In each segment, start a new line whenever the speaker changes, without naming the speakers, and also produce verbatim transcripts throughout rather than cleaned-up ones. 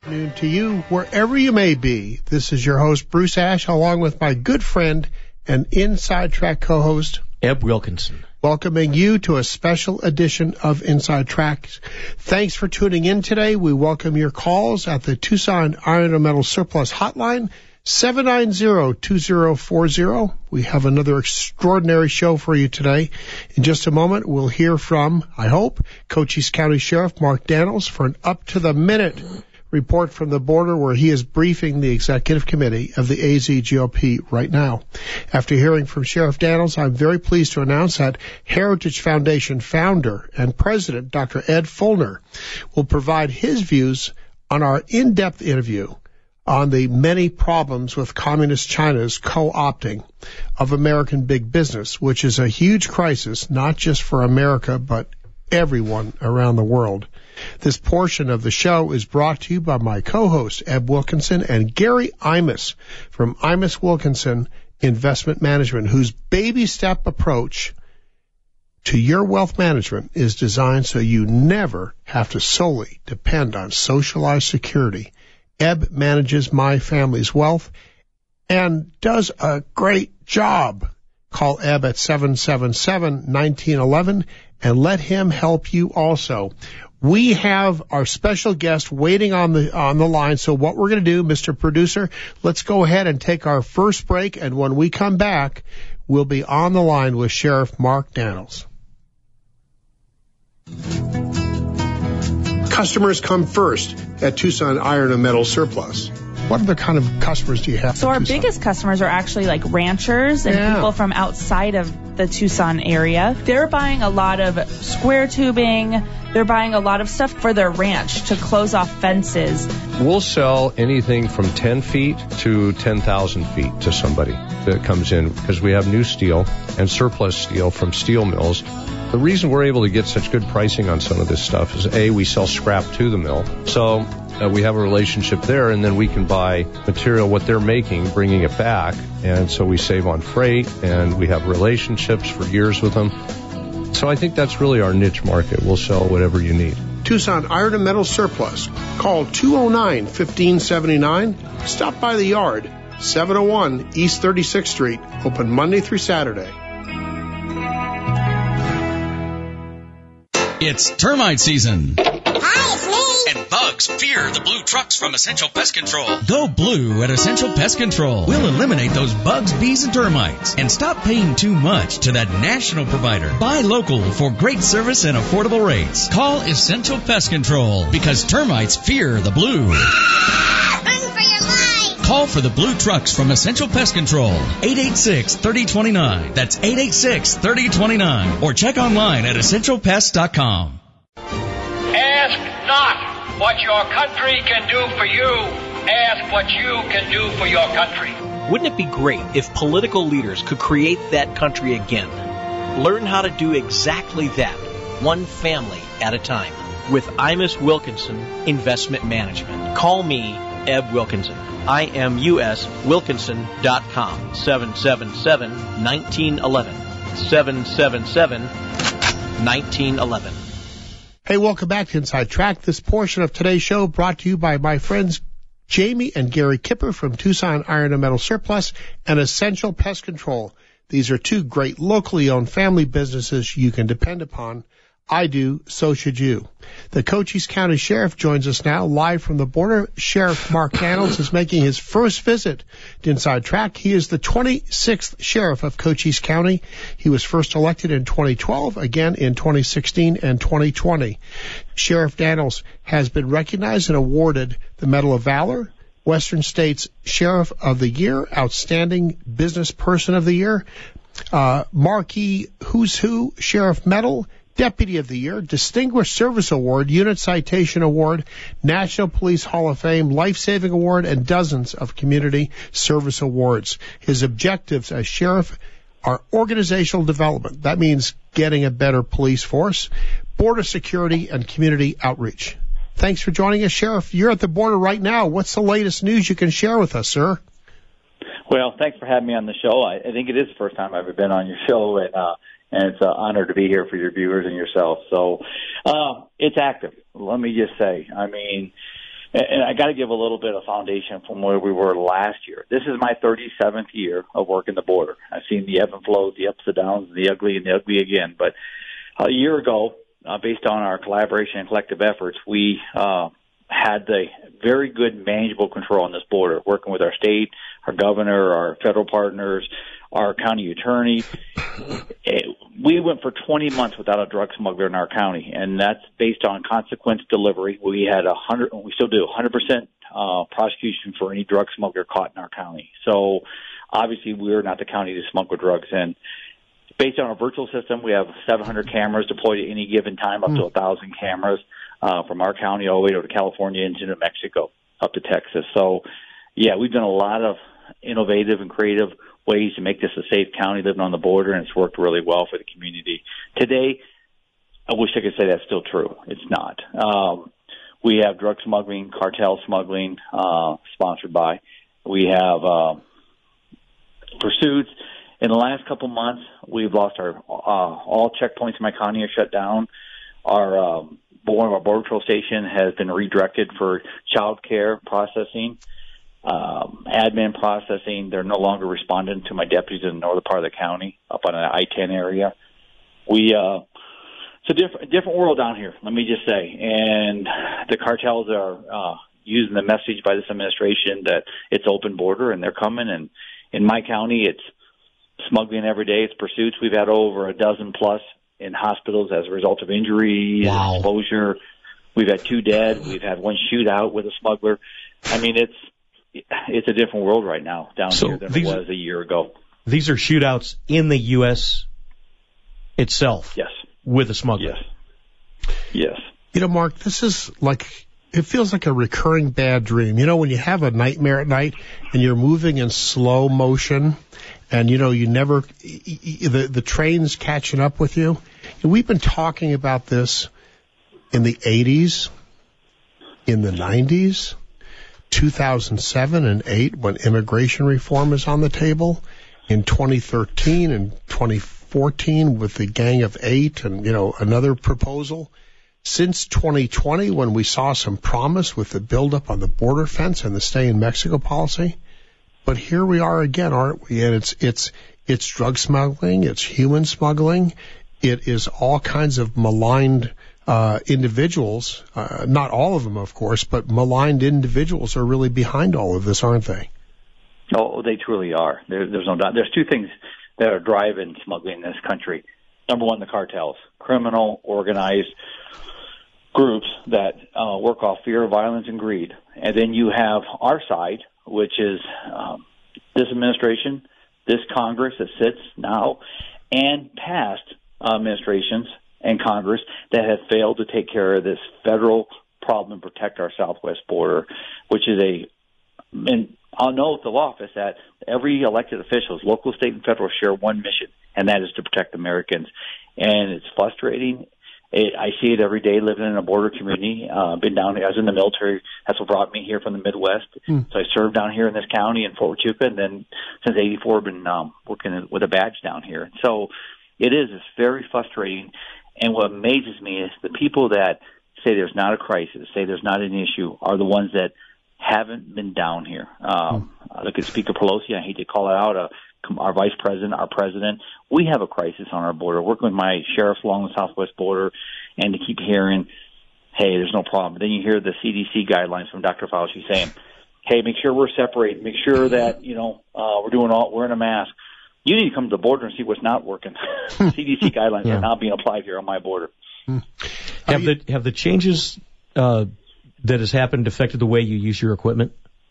Noon to you, wherever you may be. This is your host, Bruce Ash, along with my good friend and Inside Track co-host,
Eb Wilkinson.
Welcoming you to a special edition of Inside Track. Thanks for tuning in today. We welcome your calls at the Tucson Iron and Metal Surplus Hotline, seven nine zero, two zero four zero. We have another extraordinary show for you today. In just a moment, we'll hear from, I hope, Cochise County Sheriff Mark Daniels for an up-to-the-minute report from the border where he is briefing the executive committee of the A Z G O P right now. After hearing from Sheriff Daniels, I'm very pleased to announce that Heritage Foundation founder and president, Doctor Ed Feulner, will provide his views on our in-depth interview on the many problems with Communist China's co-opting of American big business, which is a huge crisis, not just for America, but everyone around the world. This portion of the show is brought to you by my co-host, Eb Wilkinson, and Gary Imus from Imus Wilkinson Investment Management, whose baby step approach to your wealth management is designed so you never have to solely depend on socialized security. Eb manages my family's wealth and does a great job. Call Eb at seven seven seven, one nine one one and let him help you also. We have our special guest waiting on the on the line. So what we're going to do, Mister Producer, let's go ahead and take our first break. And when we come back, we'll be on the line with Sheriff Mark Daniels. Customers come first at Tucson Iron and Metal Surplus. What other kind of customers do you have?
So our Tucson? biggest customers are actually like ranchers and yeah. people from outside of the Tucson area. They're buying a lot of square tubing. They're buying a lot of stuff for their ranch to close off fences.
We'll sell anything from ten feet to ten thousand feet to somebody that comes in because we have new steel and surplus steel from steel mills. The reason we're able to get such good pricing on some of this stuff is, A, we sell scrap to the mill. So uh, we have a relationship there, and then we can buy material, what they're making, bringing it back. And so we save on freight, and we have relationships for years with them. So I think that's really our niche market. We'll sell whatever you need.
Tucson Iron and Metal Surplus. Call two oh nine, fifteen seventy-nine. Stop by the yard, seven oh one East thirty-sixth Street. Open Monday through Saturday.
It's termite season.
Hi, it's me.
And bugs fear the blue trucks from Essential Pest Control. Go blue at Essential Pest Control. We'll eliminate those bugs, bees, and termites. And stop paying too much to that national provider. Buy local for great service and affordable rates. Call Essential Pest Control because termites fear the blue.
Run for your life.
Call for the blue trucks from Essential Pest Control. eight eight six, three oh two nine. That's eight eight six, three oh two nine. Or check online at essential pest dot com.
Ask not what your country can do for you. Ask what you can do for your country.
Wouldn't it be great if political leaders could create that country again? Learn how to do exactly that, one family at a time, with Imus Wilkinson Investment Management. Call me Eb Wilkinson. I M U S Wilkinson dot com. seven seven seven, one nine one one. seven seven seven, one nine one one.
Hey, welcome back to Inside Track. This portion of today's show brought to you by my friends Jamie and Gary Kipper from Tucson Iron and Metal Surplus and Essential Pest Control. These are two great locally owned family businesses you can depend upon. I do, so should you. The Cochise County Sheriff joins us now live from the border. Sheriff Mark Daniels is making his first visit to Inside Track. He is the twenty-sixth Sheriff of Cochise County. He was first elected in twenty twelve, again in twenty sixteen and twenty twenty. Sheriff Daniels has been recognized and awarded the Medal of Valor, Western States Sheriff of the Year, Outstanding Business Person of the Year, uh, Marquee Who's Who Sheriff Medal, Deputy of the Year, Distinguished Service Award, Unit Citation Award, National Police Hall of Fame, Life Saving Award, and dozens of community service awards. His objectives as sheriff are organizational development. That means getting a better police force, border security, and community outreach. Thanks for joining us, Sheriff. You're at the border right now. What's the latest news you can share with us, sir?
Well, thanks for having me on the show. I, I think it is the first time I've ever been on your show, and uh, and it's an honor to be here for your viewers and yourself. So uh, it's active, let me just say. I mean, And I got to give a little bit of foundation from where we were last year. This is my thirty-seventh year of working the border. I've seen the ebb and flows, the ups and downs, the ugly and the ugly again. But a year ago, uh, based on our collaboration and collective efforts, we uh, had the very good manageable control on this border, working with our state, our governor, our federal partners, our county attorney. We went for twenty months without a drug smuggler in our county, and that's based on consequence delivery. We had a hundred, we still do a hundred percent uh, prosecution for any drug smuggler caught in our county. So obviously, we're not the county to smuggle drugs in. Based on our virtual system, we have seven hundred cameras deployed at any given time, up to one thousand cameras uh, from our county all the way over to California into New Mexico, up to Texas. So, yeah, we've done a lot of innovative and creative ways to make this a safe county living on the border, and it's worked really well for the community. Today, I wish I could say that's still true. It's not. Um, we have drug smuggling, cartel smuggling, uh, sponsored by. We have uh, pursuits. In the last couple months, we've lost our uh, all checkpoints in my county are shut down. Our um, one of our border patrol station has been redirected for child care processing. Um, admin processing. They're no longer responding to my deputies in the northern part of the county, up on the I ten area. We, uh, it's a different, different world down here, let me just say. And the cartels are, uh, using the message by this administration that it's open border and they're coming. And in my county, it's smuggling every day. It's pursuits. We've had over a dozen plus in hospitals as a result of injury,
wow.
exposure. We've had two dead. We've had one shootout with a smuggler. I mean, it's, It's a different world right now down
so
here than
these,
it was a year ago.
These are shootouts in the U S itself?
Yes.
With a smuggler?
Yes. Yes.
You know, Mark, this is like, it feels like a recurring bad dream. You know, when you have a nightmare at night and you're moving in slow motion and, you know, you never, the, the train's catching up with you. And we've been talking about this in the eighties, in the nineties, two thousand seven and eight when immigration reform is on the table, in twenty thirteen and twenty fourteen with the Gang of Eight and, you know, another proposal. Since twenty twenty when we saw some promise with the buildup on the border fence and the stay in Mexico policy. But here we are again, aren't we? And it's, it's, it's drug smuggling, it's human smuggling, it is all kinds of maligned Uh, individuals, uh, not all of them, of course, but maligned individuals are really behind all of this, aren't they?
Oh, they truly are. There, there's no doubt. There's two things that are driving smuggling in this country. Number one, the cartels, criminal, organized groups that uh, work off fear, violence, and greed. And then you have our side, which is um, this administration, this Congress that sits now, and past uh, administrations and Congress that have failed to take care of this federal problem and protect our southwest border, which is a, and I'll note the office that every elected officials, local, state, and federal, share one mission, and that is to protect Americans. And it's frustrating. It, I see it every day living in a border community. Uh, been down here. I was in the military. That's what brought me here from the Midwest. Mm. So I served down here in this county in Fort Huachuca, and then since eighty-four, I've been um, working with a badge down here. So it is. It's very frustrating. And what amazes me is the people that say there's not a crisis, say there's not an issue, are the ones that haven't been down here. Um, mm. Look at Speaker Pelosi. I hate to call it out. Uh, our vice president, our president. We have a crisis on our border. Working with my sheriffs along the southwest border, and to keep hearing, hey, there's no problem. But then you hear the C D C guidelines from Doctor Fauci saying, hey, make sure we're separated. Make sure that, you know, uh, we're doing all, wearing a mask. You need to come to the border and see what's not working. C D C guidelines yeah. are not being applied here on my border.
Hmm. Have the have the changes uh, that has happened affected the way you use your equipment?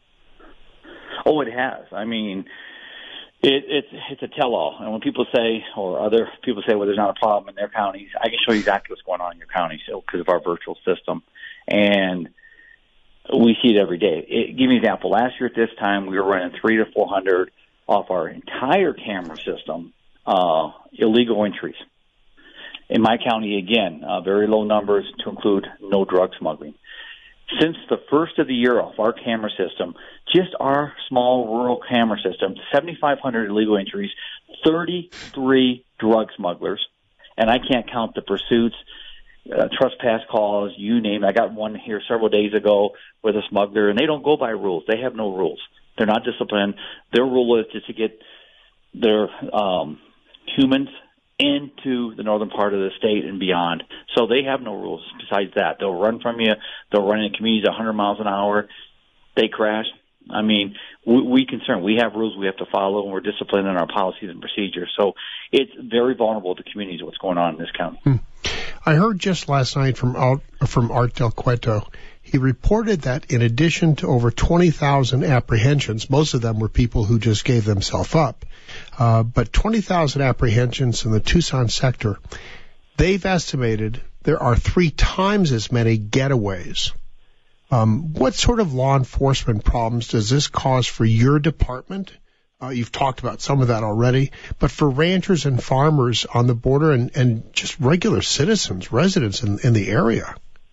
Oh, it has. I mean, it, it's it's a tell-all. And when people say, or other people say, well, there's not a problem in their counties, I can show you exactly what's going on in your county so, because of our virtual system. And we see it every day. It, give me an example. Last year at this time, we were running three to four hundred off our entire camera system, uh, illegal entries. In my county, again, uh, very low numbers to include no drug smuggling. Since the first of the year off our camera system, just our small rural camera system, seventy-five hundred illegal entries, thirty-three drug smugglers, and I can't count the pursuits uh, trespass calls, you name it. I got one here several days ago with a smuggler, and they don't go by rules. They have no rules. They're not disciplined. Their rule is just to get their um, humans into the northern part of the state and beyond. So they have no rules besides that. They'll run from you. They'll run in communities one hundred miles an hour. They crash. I mean, we, we concern. We have rules we have to follow, and we're disciplined in our policies and procedures. So it's very vulnerable to communities what's going on in this county.
Hmm. I heard just last night from Art, from Art Del Cueto. He reported that in addition to over twenty thousand apprehensions, most of them were people who just gave themselves up, uh, but twenty thousand apprehensions in the Tucson sector, they've estimated there are three times as many getaways. Um, what sort of law enforcement problems does this cause for your department? Uh, you've talked about some of that already, but for ranchers and farmers on the border and, and just regular citizens, residents in, in the area?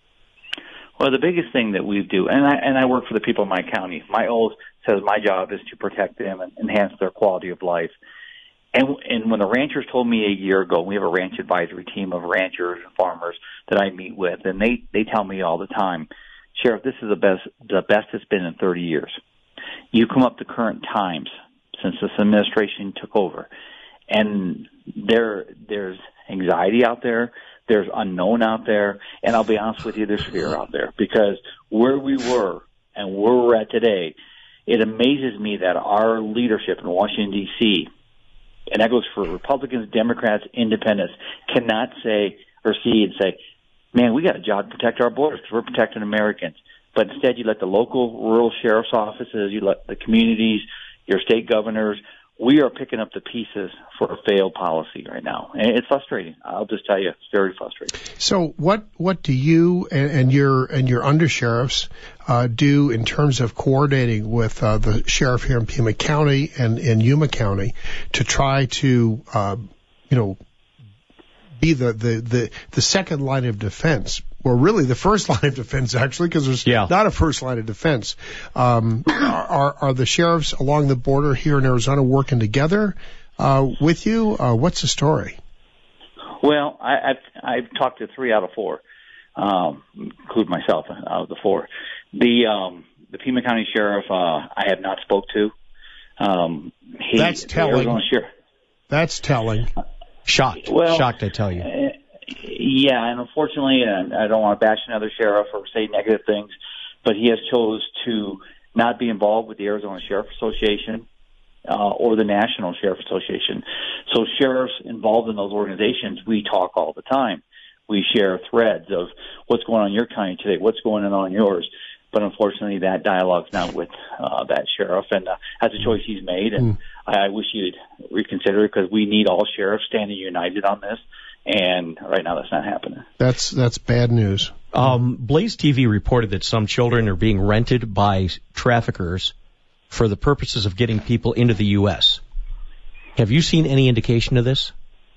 Well, the biggest thing that we do, and I, and I work for the people in my county. My oath says my job is to protect them and enhance their quality of life. And, and when the ranchers told me a year ago, we have a ranch advisory team of ranchers and farmers that I meet with, and they, they tell me all the time, Sheriff, this is the best, the best it's been in thirty years. You come up to current times since this administration took over, and there, there's anxiety out there. There's unknown out there, and I'll be honest with you, there's fear out there, because where we were and where we're at today, it amazes me that our leadership in Washington, D C, and that goes for Republicans, Democrats, Independents, cannot say or see and say, man, we got a job to protect our borders because we're protecting Americans. But instead, you let the local rural sheriff's offices, you let the communities, your state governors, we are picking up the pieces for a failed policy right now. And it's frustrating. I'll just tell you, it's very frustrating.
So what, what do you and, and your and your undersheriffs uh, do in terms of coordinating with uh, the sheriff here in Pima County and in Yuma County to try to, uh, you know, be the, the, the, the second line of defense? Well, really the first line of defense, actually, because there's yeah. not a first line of defense. Um, are, are the sheriffs along the border here in Arizona working together uh, with you? Uh, what's the story?
Well, I, I've, I've talked to three out of four, um, include myself out of the four. The um, the Pima County Sheriff uh, I have not spoke to. Um, he,
That's telling.
Sheriff,
That's telling.
Shocked.
Well,
Shocked, I tell you.
Uh, yeah, and unfortunately, and I don't want to bash another sheriff or say negative things, but he has chose to not be involved with the Arizona Sheriff Association uh, or the National Sheriff Association. So sheriffs involved in those organizations, we talk all the time. We share threads of what's going on in your county today, what's going on in yours. But unfortunately, that dialogue's not with uh, that sheriff, and uh, that's a choice he's made. And mm. I, I wish you'd reconsider it, because we need all sheriffs standing united on this. And right now, that's not happening.
That's that's bad news.
Um, Blaze T V reported that some children are being rented by traffickers for the purposes of getting people into the U S. Have you seen any indication of this?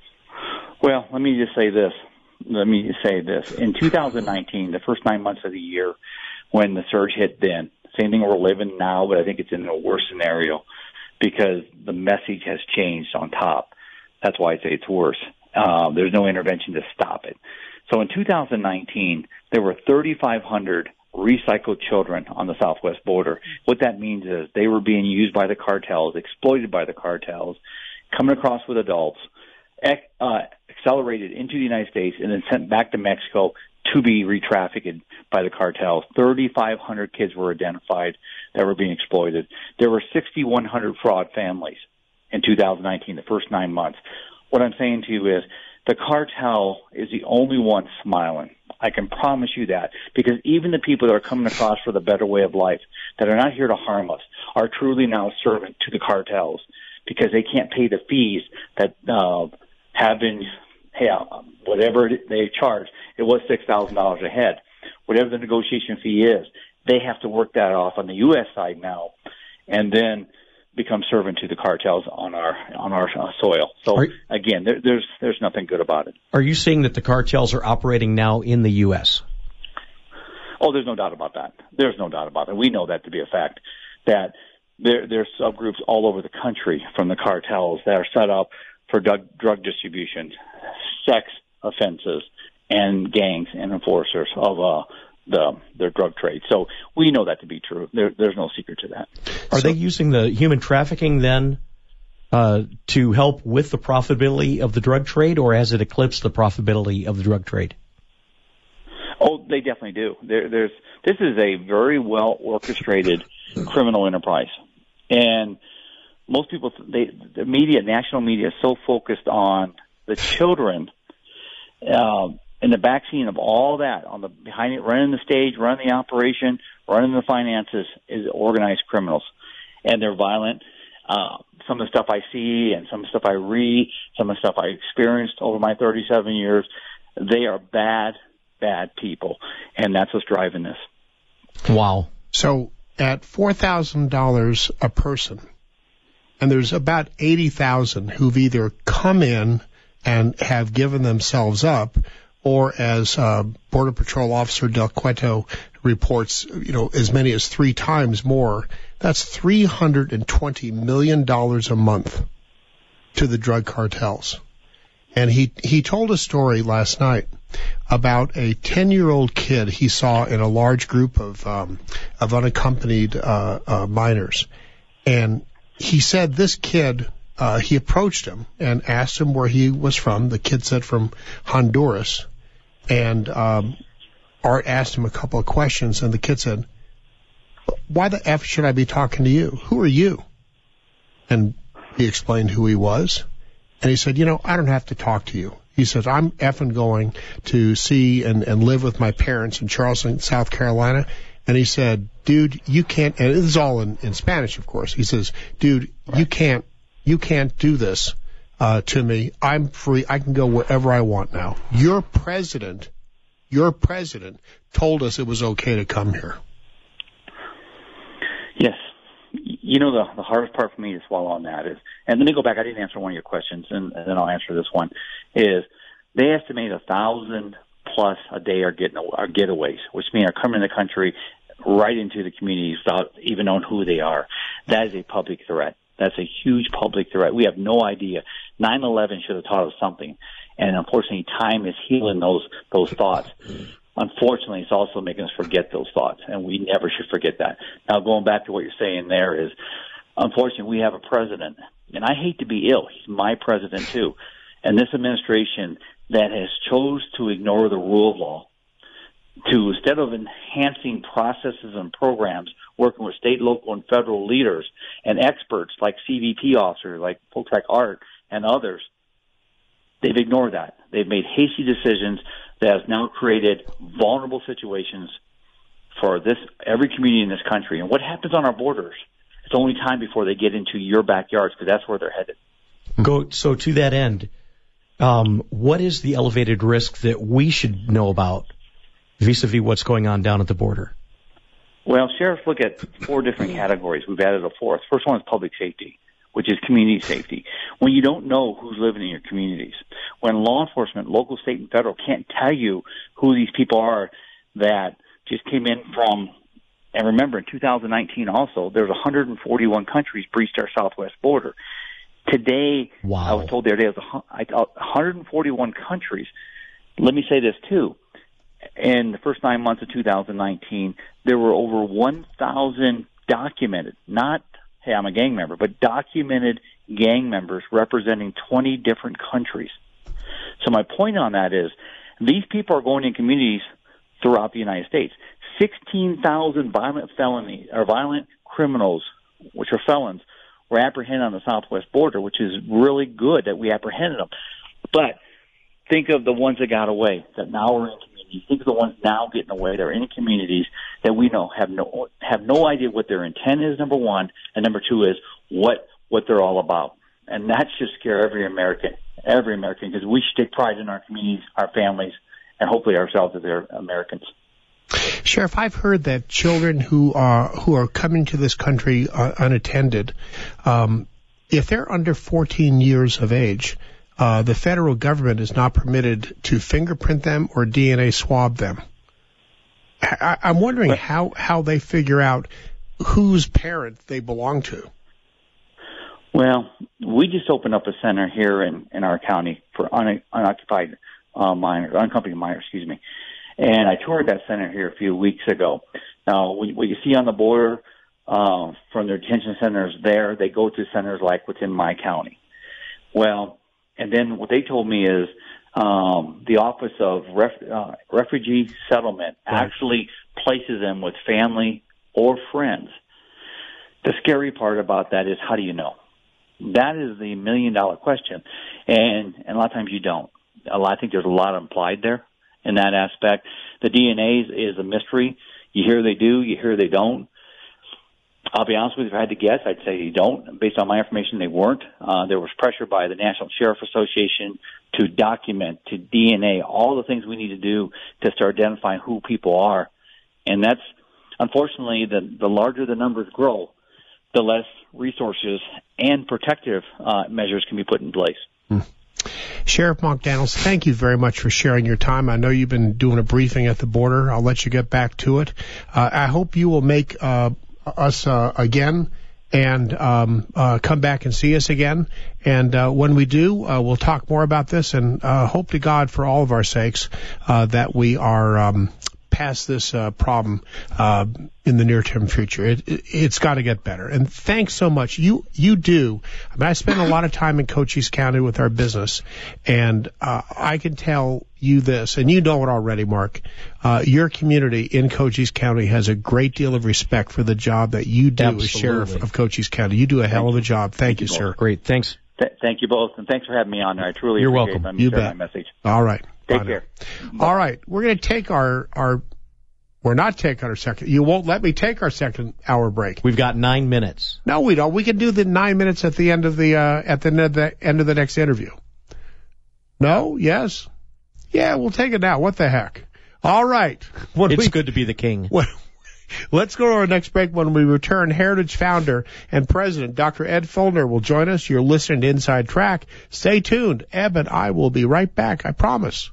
Well, let me just say this. Let me just say this. In two thousand nineteen, the first nine months of the year, when the surge hit then, same thing we're living now, but I think it's in a worse scenario because the message has changed on top. That's why I say it's worse. Uh, there's no intervention to stop it. So in two thousand nineteen, there were thirty-five hundred recycled children on the southwest border. What that means is they were being used by the cartels, exploited by the cartels, coming across with adults, ec- uh, accelerated into the United States, and then sent back to Mexico to be re-trafficked by the cartels. thirty-five hundred kids were identified that were being exploited. There were six thousand one hundred fraud families in two thousand nineteen, the first nine months. What I'm saying to you is the cartel is the only one smiling. I can promise you that, because even the people that are coming across for the better way of life, that are not here to harm us, are truly now servant to the cartels, because they can't pay the fees that uh, have been, hey, whatever they charge. It was six thousand dollars a head. Whatever the negotiation fee is, they have to work that off on the U S side now, and then become servant to the cartels on our on our uh, soil. So you, again, there, there's there's nothing good about it.
Are you saying that the cartels are operating now in the U S?
Oh, there's no doubt about that. There's no doubt about it. We know that to be a fact. That there there's subgroups all over the country from the cartels that are set up for drug, drug distribution, sex offenses, and gangs and enforcers of uh, the their drug trade. So we know that to be true. There, there's no secret to that.
Are
so,
they using the human trafficking then uh, to help with the profitability of the drug trade, or has it eclipsed the profitability of the drug trade?
Oh, they definitely do. There, there's this is a very well orchestrated criminal enterprise, and most people, they, the media, national media, is so focused on the children. Um, in the backseat of all that, on the behind it, running the stage, running the operation, running the finances, is organized criminals, and they're violent. Uh, some of the stuff I see, and some of the stuff I read, some of the stuff I experienced over my thirty-seven years, they are bad, bad people, and that's what's driving this.
Wow!
So at four thousand dollars a person, and there's about eighty thousand who've either come in and have given themselves up, or as uh, Border Patrol Officer Del Cueto reports, you know, as many as three times more. That's three hundred twenty million dollars a month to the drug cartels. And he, he told a story last night about a ten-year-old kid he saw in a large group of um, of unaccompanied uh, uh, minors. And he said this kid... Uh, he approached him and asked him where he was from. The kid said from Honduras. And um, Art asked him a couple of questions, and the kid said, why the F should I be talking to you? Who are you? And he explained who he was. And he said, you know, I don't have to talk to you. He says, I'm effing going to see and, and live with my parents in Charleston, South Carolina. And he said, dude, you can't, and this is all in, in Spanish, of course. He says, dude, you can't, You can't do this uh, to me. I'm free. I can go wherever I want now. Your president, your president told us it was okay to come here.
Yes. You know, the, the hardest part for me to swallow on that is, and let me go back. I didn't answer one of your questions, and, and then I'll answer this one, is they estimate a thousand plus a day are getting are getaways, which mean are coming in the country right into the communities without even knowing who they are. That is a public threat. That's a huge public threat. We have no idea. nine eleven should have taught us something. And unfortunately, time is healing those those thoughts. Unfortunately, it's also making us forget those thoughts, and we never should forget that. Now, going back to what you're saying there is, unfortunately, we have a president, and I hate to be ill. He's my president, too. And this administration that has chose to ignore the rule of law, to instead of enhancing processes and programs, working with state, local, and federal leaders and experts like C B P officers, like folks like Art and others, they've ignored that. They've made hasty decisions that has now created vulnerable situations for this every community in this country. And what happens on our borders? It's only time before they get into your backyards, because that's where they're headed.
Go so to that end. Um, what is the elevated risk that we should know about vis-a-vis what's going on down at the border?
Well, sheriffs look at four different categories. We've added a fourth. First one is public safety, which is community safety. When you don't know who's living in your communities, when law enforcement, local, state, and federal can't tell you who these people are that just came in from, and remember, in two thousand nineteen also, there's one hundred forty-one countries breached our southwest border. Today,
wow.
I was told the other day, it was one hundred forty-one countries. Let me say this, too. In the first nine months of two thousand nineteen, there were over one thousand documented, not, hey, I'm a gang member, but documented gang members representing twenty different countries. So my point on that is these people are going in communities throughout the United States. sixteen thousand violent felony or violent criminals, which are felons, were apprehended on the southwest border, which is really good that we apprehended them. But think of the ones that got away, that now are in communities. Think of the ones now getting away that are in communities that we know have no have no idea what their intent is, number one, and number two is what what they're all about. And that should scare every American, every American, because we should take pride in our communities, our families, and hopefully ourselves as they're Americans.
Sheriff, I've heard that children who are who are coming to this country uh, unattended, um, if they're under fourteen years of age, uh, the federal government is not permitted to fingerprint them or D N A swab them. I, I'm wondering how, how they figure out whose parent they belong to.
Well, we just opened up a center here in, in our county for un, unoccupied uh, miners, unaccompanied minors, excuse me. And I toured that center here a few weeks ago. Now, what you see on the border uh, from their detention centers there, they go to centers like within my county. Well, and then what they told me is um, the Office of Ref- uh, Refugee Settlement right. actually places them with family or friends. The scary part about that is, how do you know? That is the million-dollar question, and, and a lot of times you don't. A lot, I think there's a lot implied there in that aspect. The D N A is, is a mystery. You hear they do, you hear they don't. I'll be honest with you, if I had to guess, I'd say they don't. Based on my information, they weren't. Uh, there was pressure by the National Sheriff Association to document, to D N A, all the things we need to do to start identifying who people are. And that's, unfortunately, the, the larger the numbers grow, the less resources and protective uh, measures can be put in place.
Hmm. Sheriff Mark Daniels, thank you very much for sharing your time. I know you've been doing a briefing at the border. I'll let you get back to it. Uh, I hope you will make uh, us uh, again and um, uh, come back and see us again. And uh, when we do, uh, we'll talk more about this, and uh, hope to God, for all of our sakes, uh, that we are um, past this uh, problem uh, in the near-term future. It, it, it's got to get better. And thanks so much. You you do. I mean, I spend a lot of time in Cochise County with our business, and uh, I can tell you this, and you know it already, Mark. Uh, your community in Cochise County has a great deal of respect for the job that you do
Absolutely.
as Sheriff of Cochise County. You do a hell
Thank
of a
you.
job. Thank,
Thank
you,
you
sir.
Great. Thanks.
Th- thank you both, and thanks for having me on there. I truly
You're
appreciate
welcome.
it.
You
sharing
bet.
my message.
All right.
Take
Bye
care.
now. All right. We're going to take our, our, we're not taking our second, you won't let me take our second hour break.
We've got nine minutes.
No, we don't. We can do the nine minutes at the end of the, uh, at the, the end of the next interview. No? Yes? Yeah, we'll take it now. What the heck? All right. When
It's
we,
good to be the king.
When, let's go to our next break. When we return, Heritage founder and president Doctor Ed Feulner will join us. You're listening to Inside Track. Stay tuned. Eb and I will be right back. I promise.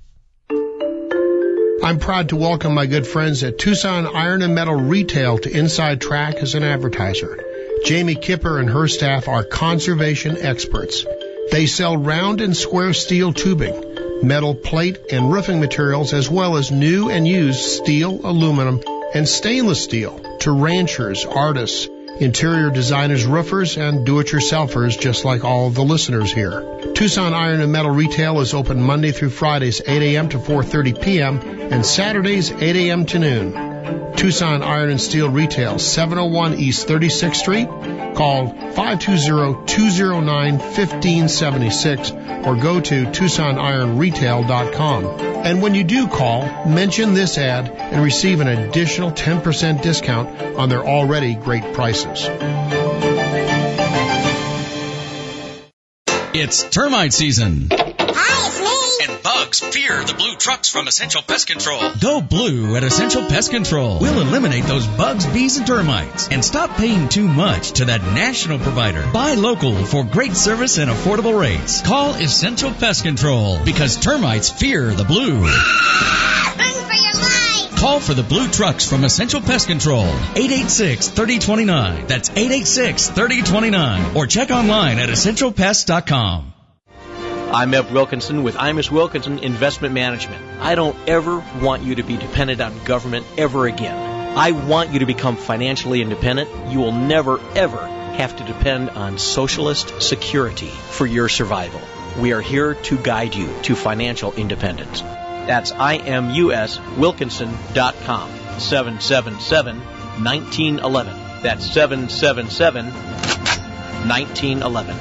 I'm proud to welcome my good friends at Tucson Iron and Metal Retail to Inside Track as an advertiser. Jamie Kipper and her staff are conservation experts. They sell round and square steel tubing, metal plate and roofing materials, as well as new and used steel, aluminum, and stainless steel to ranchers, artists, interior designers, roofers, and do-it-yourselfers, just like all of the listeners here. Tucson Iron and Metal Retail is open Monday through Fridays, eight a.m. to four thirty p.m., and Saturdays, eight a.m. to noon. Tucson Iron and Steel Retail, seven oh one East thirty-sixth Street. Call five two zero, two zero nine, one five seven six or go to tucson iron retail dot com. And when you do call, mention this ad and receive an additional ten percent discount on their already great prices.
It's termite season.
Hi, it's me.
And bugs fear the blue trucks from Essential Pest Control. Go blue at Essential Pest Control. We'll eliminate those bugs, bees, and termites. And stop paying too much to that national provider. Buy local for great service and affordable rates. Call Essential Pest Control because termites fear the blue.
Run for your life.
Call for the blue trucks from Essential Pest Control. eight eight six, three oh two nine. That's eight eight six, three oh two nine. Or check online at essential pest dot com.
I'm Eb Wilkinson with Imus Wilkinson Investment Management. I don't ever want you to be dependent on government ever again. I want you to become financially independent. You will never, ever have to depend on socialist security for your survival. We are here to guide you to financial independence. That's I M U S Wilkinson dot com. seven seven seven, one nine one one. That's seven seven seven, one nine one one.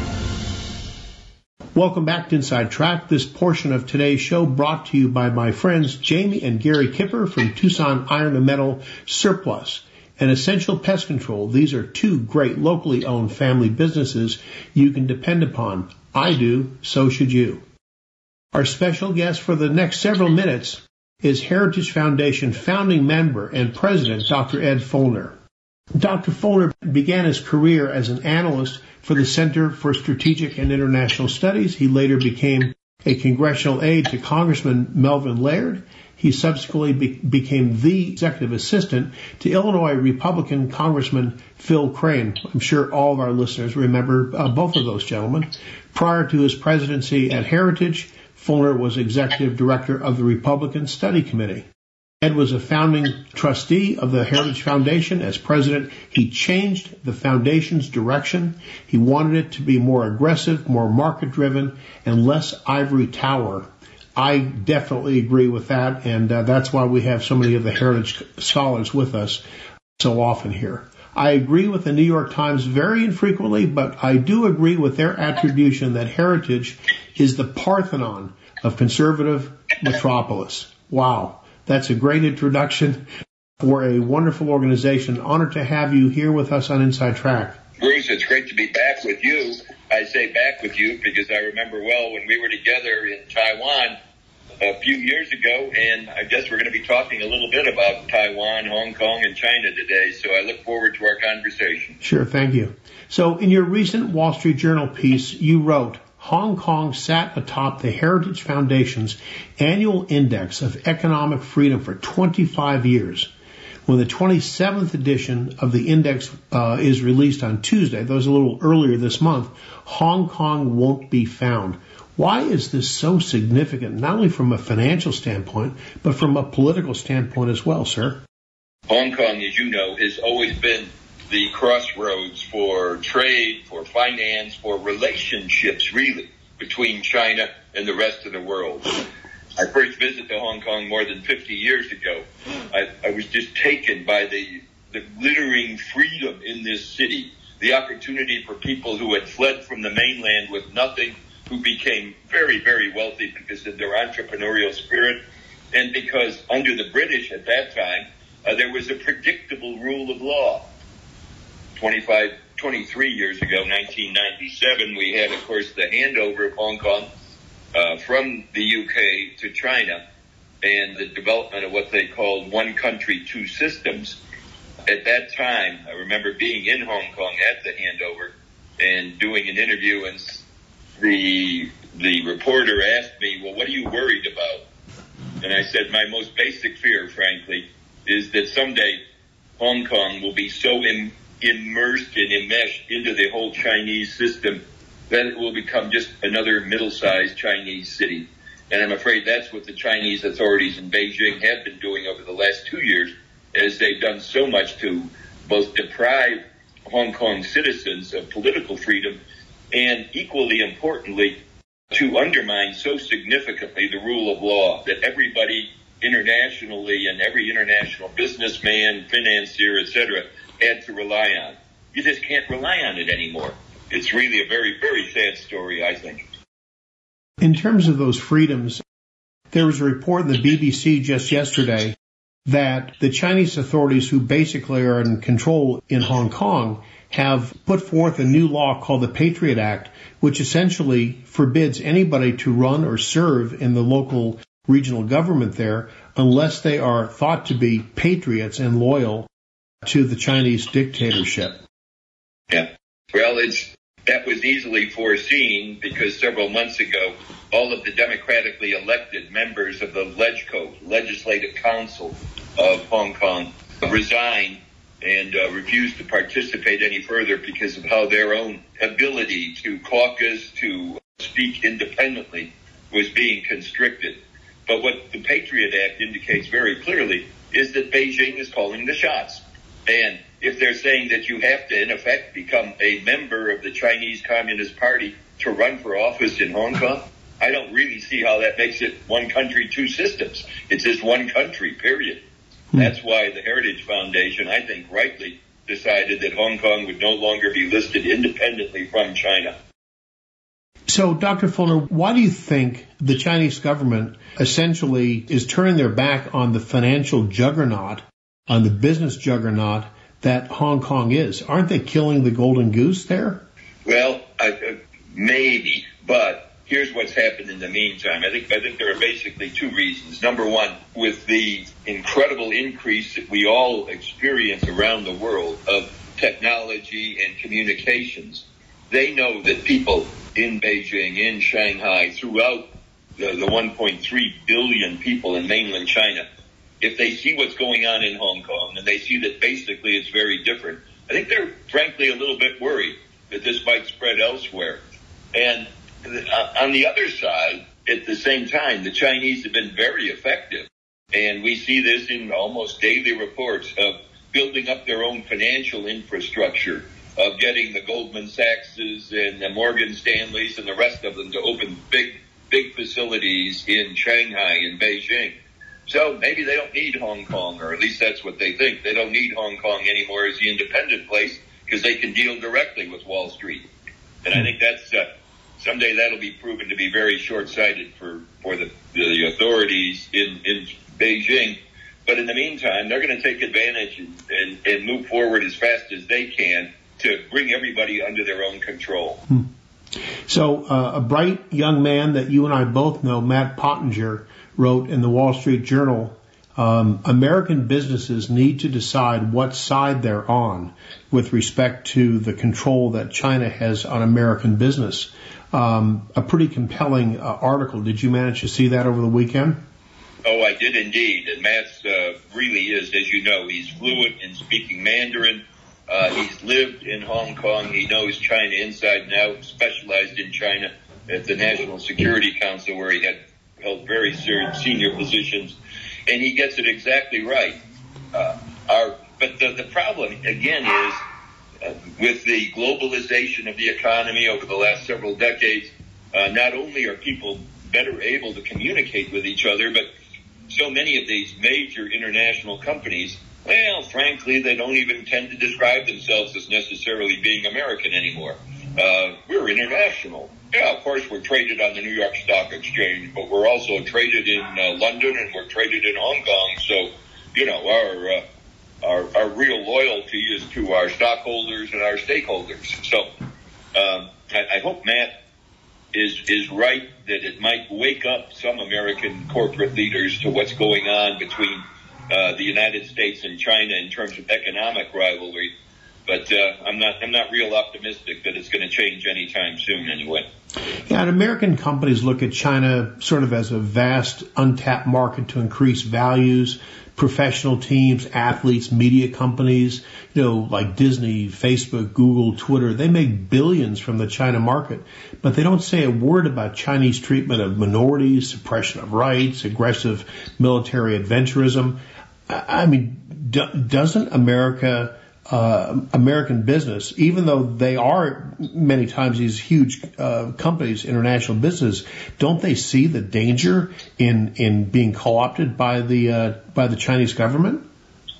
Welcome back to Inside Track. This portion of today's show brought to you by my friends Jamie and Gary Kipper from Tucson Iron and Metal Surplus and Essential Pest Control. These are two great locally owned family businesses you can depend upon. I do, so should you. Our special guest for the next several minutes is Heritage Foundation founding member and president Doctor Ed Feulner. Doctor Feulner began his career as an analyst for the Center for Strategic and International Studies. He later became a congressional aide to Congressman Melvin Laird. He subsequently be- became the executive assistant to Illinois Republican Congressman Phil Crane. I'm sure all of our listeners remember uh, both of those gentlemen. Prior to his presidency at Heritage, Fuller was executive director of the Republican Study Committee. Ed was a founding trustee of the Heritage Foundation. As president, he changed the foundation's direction. He wanted it to be more aggressive, more market-driven, and less ivory tower. I definitely agree with that, and uh, that's why we have so many of the heritage scholars with us so often here. I agree with the New York Times very infrequently, but I do agree with their attribution that heritage is the Parthenon of conservative metropolis. Wow. That's a great introduction for a wonderful organization. Honored to have you here with us on Inside Track.
Bruce, it's great to be back with you. I say back with you because I remember well when we were together in Taiwan a few years ago, and I guess we're going to be talking a little bit about Taiwan, Hong Kong, and China today, so I look forward to our conversation.
Sure, thank you. So in your recent Wall Street Journal piece, you wrote, Hong Kong sat atop the Heritage Foundation's annual index of economic freedom for twenty-five years. When the twenty-seventh edition of the index uh, is released on Tuesday, that was a little earlier this month, Hong Kong won't be found. Why is this so significant, not only from a financial standpoint, but from a political standpoint as well, sir?
Hong Kong, as you know, has always been the crossroads for trade, for finance, for relationships, really, between China and the rest of the world. I first visited Hong Kong more than fifty years ago. I, I was just taken by the, the glittering freedom in this city, the opportunity for people who had fled from the mainland with nothing, who became very, very wealthy because of their entrepreneurial spirit, and because under the British at that time, uh, there was a predictable rule of law. twenty-five, twenty-three years ago, nineteen ninety-seven, we had, of course, the handover of Hong Kong uh, from the U K to China and the development of what they called one country, two systems. At that time, I remember being in Hong Kong at the handover and doing an interview, and the the reporter asked me, well, what are you worried about? And I said, my most basic fear, frankly, is that someday Hong Kong will be so im- immersed and enmeshed into the whole Chinese system that it will become just another middle-sized Chinese city. And I'm afraid that's what the Chinese authorities in Beijing have been doing over the last two years, as they've done so much to both deprive Hong Kong citizens of political freedom and, equally importantly, to undermine so significantly the rule of law that everybody internationally and every international businessman, financier, et cetera, had to rely on. You just can't rely on it anymore. It's really a very, very sad story, I think.
In terms of those freedoms, there was a report in the B B C just yesterday that the Chinese authorities, who basically are in control in Hong Kong, have put forth a new law called the Patriot Act, which essentially forbids anybody to run or serve in the local regional government there unless they are thought to be patriots and loyal to the Chinese dictatorship.
Yeah. Well, it's that was easily foreseen because several months ago, all of the democratically elected members of the LegCo, Legislative Council of Hong Kong, resigned and uh, refused to participate any further because of how their own ability to caucus, to speak independently, was being constricted. But what the Patriot Act indicates very clearly is that Beijing is calling the shots. And if they're saying that you have to, in effect, become a member of the Chinese Communist Party to run for office in Hong Kong, I don't really see how that makes it one country, two systems. It's just one country, period. Hmm. That's why the Heritage Foundation, I think, rightly decided that Hong Kong would no longer be listed independently from China.
So, Doctor Fuller, why do you think the Chinese government essentially is turning their back on the financial juggernaut, on the business juggernaut that Hong Kong is? Aren't they killing the golden goose there?
Well, I, uh, maybe, but here's what's happened in the meantime. I think I think there are basically two reasons. Number one, with the incredible increase that we all experience around the world of technology and communications, they know that people in Beijing, in Shanghai, throughout the, the one point three billion people in mainland China, if they see what's going on in Hong Kong and they see that basically it's very different, I think they're frankly a little bit worried that this might spread elsewhere. And uh, on the other side, at the same time, the Chinese have been very effective. And we see this in almost daily reports of building up their own financial infrastructure, of getting the Goldman Sachs's and the Morgan Stanleys and the rest of them to open big, big facilities in Shanghai and Beijing. So maybe they don't need Hong Kong, or at least that's what they think. They don't need Hong Kong anymore as the independent place because they can deal directly with Wall Street. And I think that's uh, someday that'll be proven to be very short-sighted for, for the, the authorities in, in Beijing. But in the meantime, they're going to take advantage and, and, and move forward as fast as they can to bring everybody under their own control.
Hmm. So uh, a bright young man that you and I both know, Matt Pottinger, wrote in the Wall Street Journal, um, American businesses need to decide what side they're on with respect to the control that China has on American business. Um, a pretty compelling uh, article. Did you manage to see that over the weekend?
Oh, I did indeed. And Matt's uh, really is, as you know, he's fluent in speaking Mandarin. Uh, he's lived in Hong Kong. He knows China inside and out, specialized in China at the National Security Council, where he had held very senior positions. And he gets it exactly right. Uh, our, but the, the problem, again, is uh, with the globalization of the economy over the last several decades, uh, not only are people better able to communicate with each other, but so many of these major international companies, well, frankly, they don't even tend to describe themselves as necessarily being American anymore. Uh, we're international. Yeah, of course, we're traded on the New York Stock Exchange, but we're also traded in uh, London and we're traded in Hong Kong. So, you know, our, uh, our our real loyalty is to our stockholders and our stakeholders. So, um, I, I hope Matt is is right that it might wake up some American corporate leaders to what's going on between uh, the United States and China in terms of economic rivalry. But uh, I'm not I'm not real optimistic that it's going to change anytime soon anyway.
Yeah, and American companies look at China sort of as a vast, untapped market to increase values. Professional teams, athletes, media companies, you know, like Disney, Facebook, Google, Twitter, they make billions from the China market, but they don't say a word about Chinese treatment of minorities, suppression of rights, aggressive military adventurism. I mean, do, doesn't America, uh, American business, even though they are many times these huge uh, companies, international business, don't they see the danger in in being co-opted by the uh, by the Chinese government?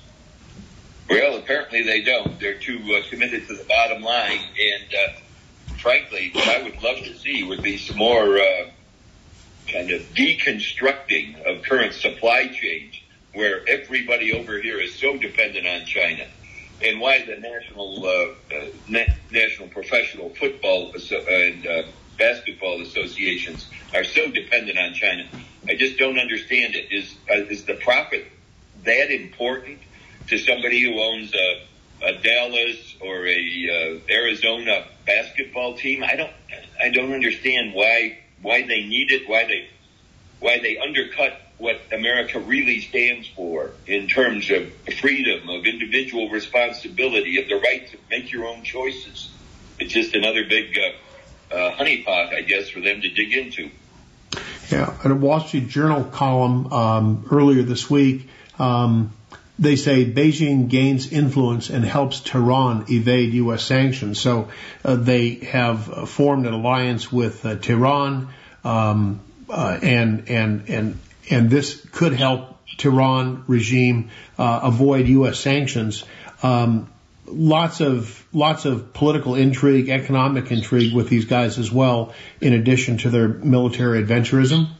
Well, apparently they don't. They're too uh, committed to the bottom line. And uh, frankly, what I would love to see would be some more uh, kind of deconstructing of current supply chains, where everybody over here is so dependent on China. And why the national uh, uh, na- national professional football and uh, basketball associations are so dependent on China. I just don't understand it. Is uh, is the profit that important to somebody who owns a, a Dallas or a uh, Arizona basketball team? I don't I don't understand why why they need it. Why they why they undercut what America really stands for in terms of freedom, of individual responsibility, of the right to make your own choices. It's just another big uh, uh, honeypot, I guess, for them to dig into.
Yeah, in a Wall Street Journal column um, earlier this week, um, they say Beijing gains influence and helps Tehran evade U S sanctions. So uh, they have formed an alliance with uh, Tehran, um, uh, and and and and this could help Tehran regime uh, avoid U S sanctions. Um, lots of lots of political intrigue, economic intrigue with these guys as well, in addition to their military adventurism.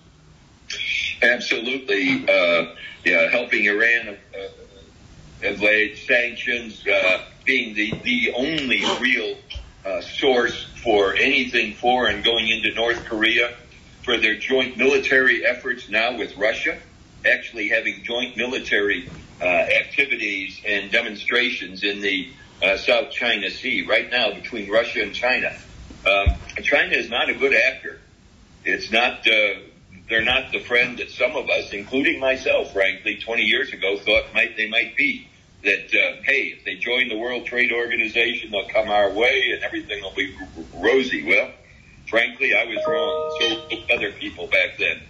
Absolutely, uh, yeah, helping Iran uh, avoid sanctions, uh, being the the only real uh, source for anything foreign going into North Korea, for their joint military efforts now with Russia, actually having joint military uh, activities and demonstrations in the uh, South China Sea right now between Russia and China. Um, China is not a good actor. It's not, uh, they're not the friend that some of us, including myself, frankly, twenty years ago thought might they might be. That, uh, hey, if they join the World Trade Organization, they'll come our way and everything will be rosy. Well, frankly, I was wrong. So did other people back then.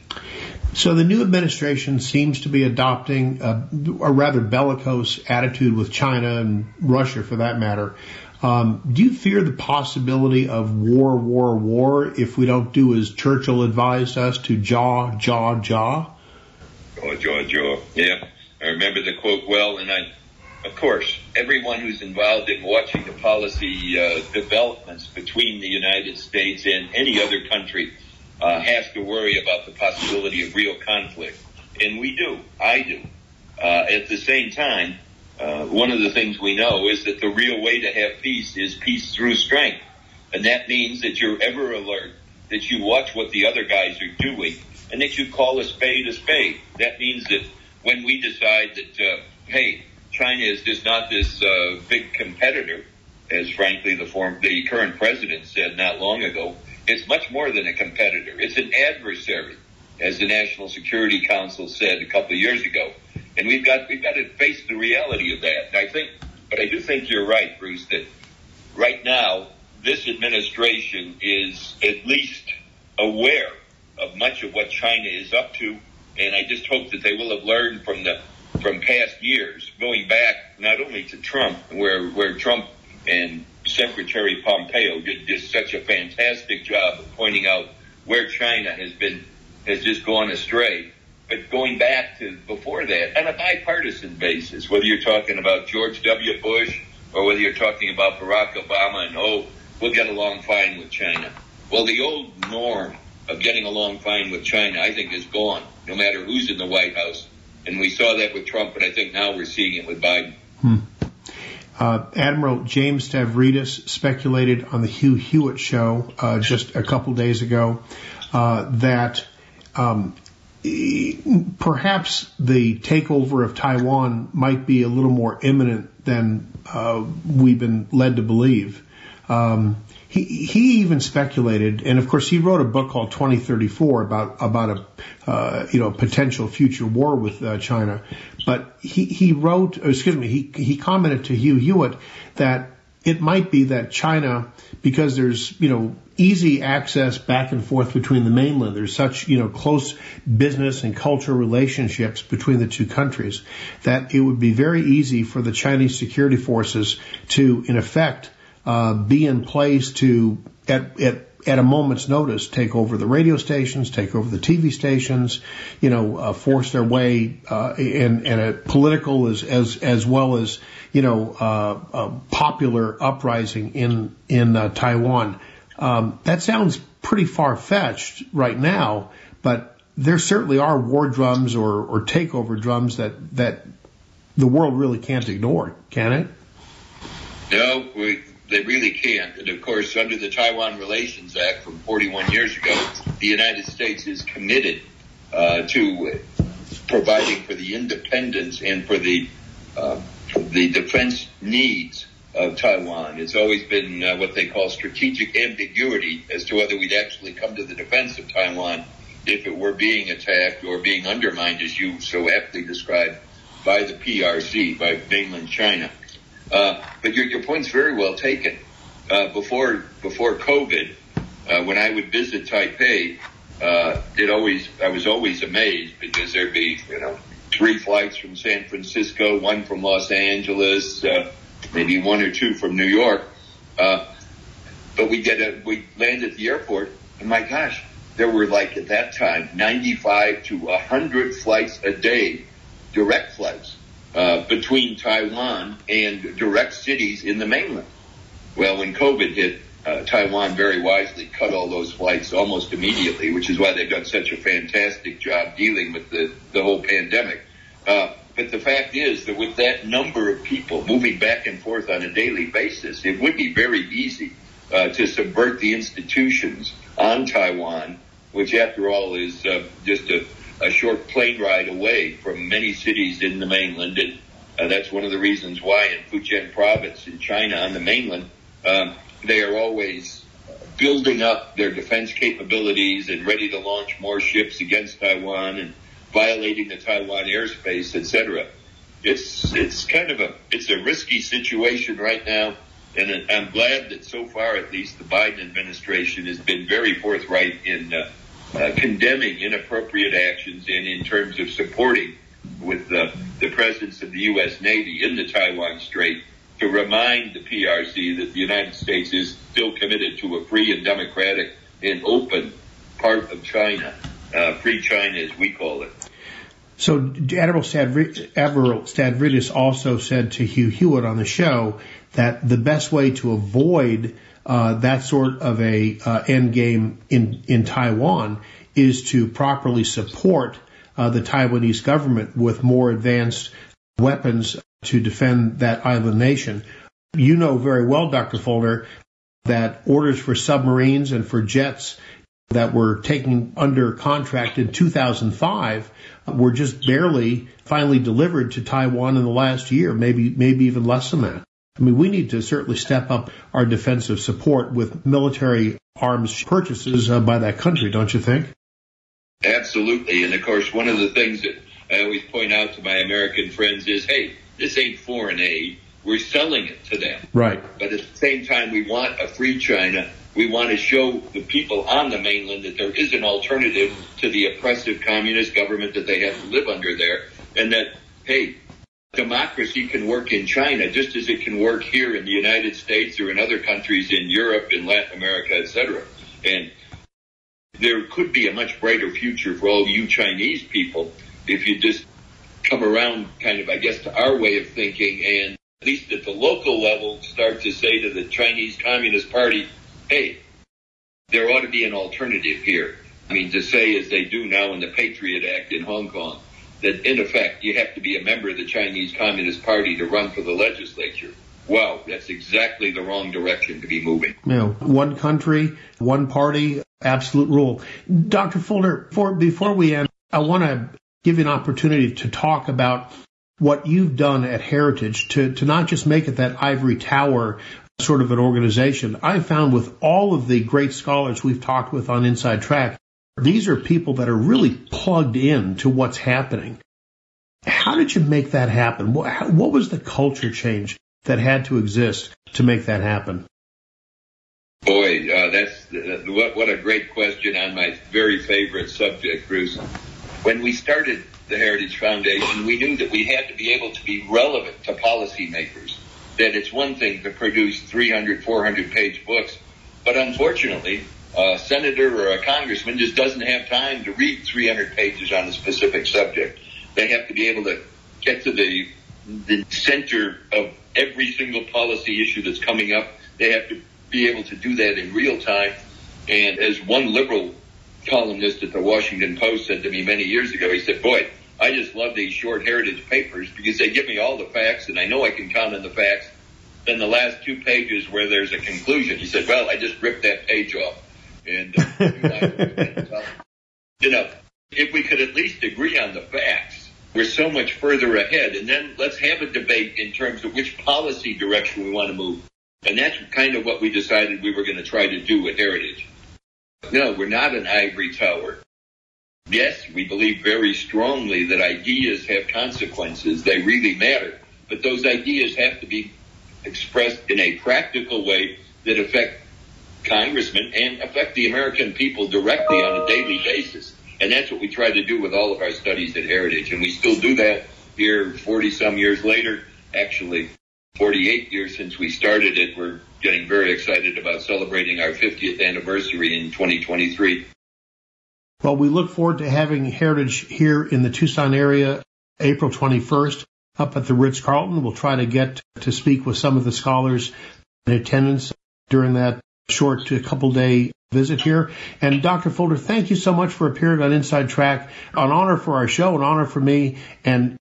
So the new administration seems to be adopting a, a rather bellicose attitude with China and Russia, for that matter. Um, do you fear the possibility of war, war, war if we don't do as Churchill advised us to jaw, jaw, jaw?
Jaw, jaw, jaw. Yeah, I remember the quote well, and I, of course, everyone who's involved in watching the policy uh, developments between the United States and any other country uh, has to worry about the possibility of real conflict. And we do. I do. Uh, at the same time, Uh, one of the things we know is that the real way to have peace is peace through strength. And that means that you're ever alert, that you watch what the other guys are doing, and that you call a spade a spade. That means that when we decide that, uh, hey, China is just not this uh, big competitor, as frankly the, form, the current president said not long ago, it's much more than a competitor. It's an adversary, as the National Security Council said a couple of years ago. And we've got we've got to face the reality of that. And I think, but I do think you're right, Bruce, that right now this administration is at least aware of much of what China is up to, and I just hope that they will have learned from the from past years, going back not only to Trump, where where Trump and Secretary Pompeo did just such a fantastic job of pointing out where China has been has just gone astray. But going back to before that, on a bipartisan basis, whether you're talking about George W. Bush or whether you're talking about Barack Obama and, oh, we'll get along fine with China. Well, the old norm of getting along fine with China, I think, is gone, no matter who's in the White House. And we saw that with Trump, but I think now we're seeing it with Biden.
Hmm. Uh, Admiral James Stavridis speculated on the Hugh Hewitt show uh, just a couple days ago uh, that um, perhaps the takeover of Taiwan might be a little more imminent than uh, we've been led to believe. Um, he, he even speculated, and of course he wrote a book called twenty thirty-four about about a uh, you know potential future war with uh, China. But he he wrote, excuse me, he he commented to Hugh Hewitt that it might be that China, because there's you know easy access back and forth between the mainland, there's such you know close business and cultural relationships between the two countries, that it would be very easy for the Chinese security forces to, in effect, uh, be in place to at at at a moment's notice take over the radio stations, take over the T V stations, you know, uh, force their way uh, in, in a political as as as well as you know uh, a popular uprising in in uh, Taiwan. Um, that sounds pretty far-fetched right now, but there certainly are war drums or, or takeover drums that, that the world really can't ignore, can it?
No, we, they really can't. And, of course, under the Taiwan Relations Act from forty-one years ago, the United States is committed uh, to providing for the independence and for the uh, the defense needs of Taiwan. It's always been uh, what they call strategic ambiguity as to whether we'd actually come to the defense of Taiwan if it were being attacked or being undermined, as you so aptly described, by the P R C, by mainland China. Uh, but your, your point's very well taken. Uh, before before COVID, uh, when I would visit Taipei, uh, it always I was always amazed because there'd be you know three flights from San Francisco, one from Los Angeles, uh, maybe one or two from New York. Uh, but we get a, we land at the airport, and my gosh, there were like at that time ninety-five to one hundred flights a day, direct flights uh, between Taiwan and direct cities in the mainland. Well, when COVID hit, uh, Taiwan very wisely cut all those flights almost immediately, which is why they've done such a fantastic job dealing with the, the whole pandemic. Uh, But the fact is that with that number of people moving back and forth on a daily basis, it would be very easy uh, to subvert the institutions on Taiwan, which after all is uh, just a, a short plane ride away from many cities in the mainland. And uh, that's one of the reasons why in Fujian province in China on the mainland, um, they are always building up their defense capabilities and ready to launch more ships against Taiwan and violating the Taiwan airspace, et cetera. It's it's kind of a it's a risky situation right now. And I'm glad that so far, at least, the Biden administration has been very forthright in uh, uh, condemning inappropriate actions and in terms of supporting with uh, the presence of the U S Navy in the Taiwan Strait to remind the P R C that the United States is still committed to a free and democratic and open part of China, uh, free China as we call it.
So Admiral Stavrid- Admiral Stavridis also said to Hugh Hewitt on the show that the best way to avoid uh, that sort of a uh, end game in, in Taiwan is to properly support uh, the Taiwanese government with more advanced weapons to defend that island nation. You know very well, Doctor Fulner, that orders for submarines and for jets that were taken under contract in two thousand five were just barely finally delivered to Taiwan in the last year, maybe maybe even less than that. I mean, we need to certainly step up our defensive support with military arms purchases uh, by that country, don't you think?
Absolutely. And, of course, one of the things that I always point out to my American friends is, hey, this ain't foreign aid. We're selling it to them.
Right.
But at the same time, we want a free China. We want to show the people on the mainland that there is an alternative to the oppressive communist government that they have to live under there, and that, hey, democracy can work in China just as it can work here in the United States or in other countries in Europe, in Latin America, et cetera. And there could be a much brighter future for all you Chinese people if you just come around kind of, I guess, to our way of thinking, and at least at the local level start to say to the Chinese Communist Party, hey, there ought to be an alternative here. I mean, to say, as they do now in the Patriot Act in Hong Kong, that in effect you have to be a member of the Chinese Communist Party to run for the legislature. Wow, that's exactly the wrong direction to be moving.
You know, one country, one party, absolute rule. Doctor Fulner, for, before we end, I want to give you an opportunity to talk about what you've done at Heritage to, to not just make it that ivory tower sort of an organization. I found with all of the great scholars we've talked with on Inside Track, these are people that are really plugged in to what's happening. How did you make that happen? What, what was the culture change that had to exist to make that happen?
Boy, uh, that's uh, what, what a great question on my very favorite subject, Bruce. When we started the Heritage Foundation, we knew that we had to be able to be relevant to policymakers. That it's one thing to produce three hundred, four hundred page books, but unfortunately, a senator or a congressman just doesn't have time to read three hundred pages on a specific subject. They have to be able to get to the, the center of every single policy issue that's coming up. They have to be able to do that in real time. And as one liberal columnist at the Washington Post said to me many years ago, he said, boy, I just love these short Heritage papers because they give me all the facts and I know I can count on the facts. Then the last two pages where there's a conclusion, he said, well, I just ripped that page off. And, uh, you know, if we could at least agree on the facts, we're so much further ahead. And then let's have a debate in terms of which policy direction we want to move. And that's kind of what we decided we were going to try to do at Heritage. No, we're not an ivory tower. Yes, we believe very strongly that ideas have consequences. They really matter. But those ideas have to be expressed in a practical way that affect congressmen and affect the American people directly on a daily basis. And that's what we try to do with all of our studies at Heritage. And we still do that here forty-some years later. Actually, forty-eight years since we started it. We're getting very excited about celebrating our fiftieth anniversary in twenty twenty-three.
Well, we look forward to having Heritage here in the Tucson area April twenty-first up at the Ritz-Carlton. We'll try to get to speak with some of the scholars in attendance during that short couple-day visit here. And Doctor Fulner, thank you so much for appearing on Inside Track. An honor for our show, an honor for me. And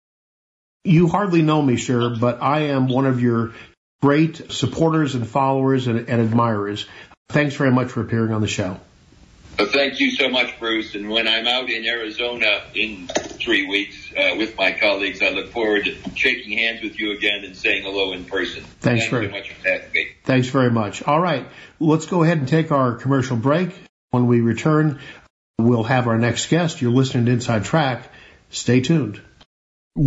you hardly know me, sir, but I am one of your great supporters and followers and, and admirers. Thanks very much for appearing on the show.
Well, thank you so much, Bruce. And when I'm out in Arizona in three weeks uh, with my colleagues, I look forward to shaking hands with you again and saying hello in person.
Thanks,
Thanks
very
so much for having me.
Thanks very much. All right, let's go ahead and take our commercial break. When we return, we'll have our next guest. You're listening to Inside Track. Stay tuned.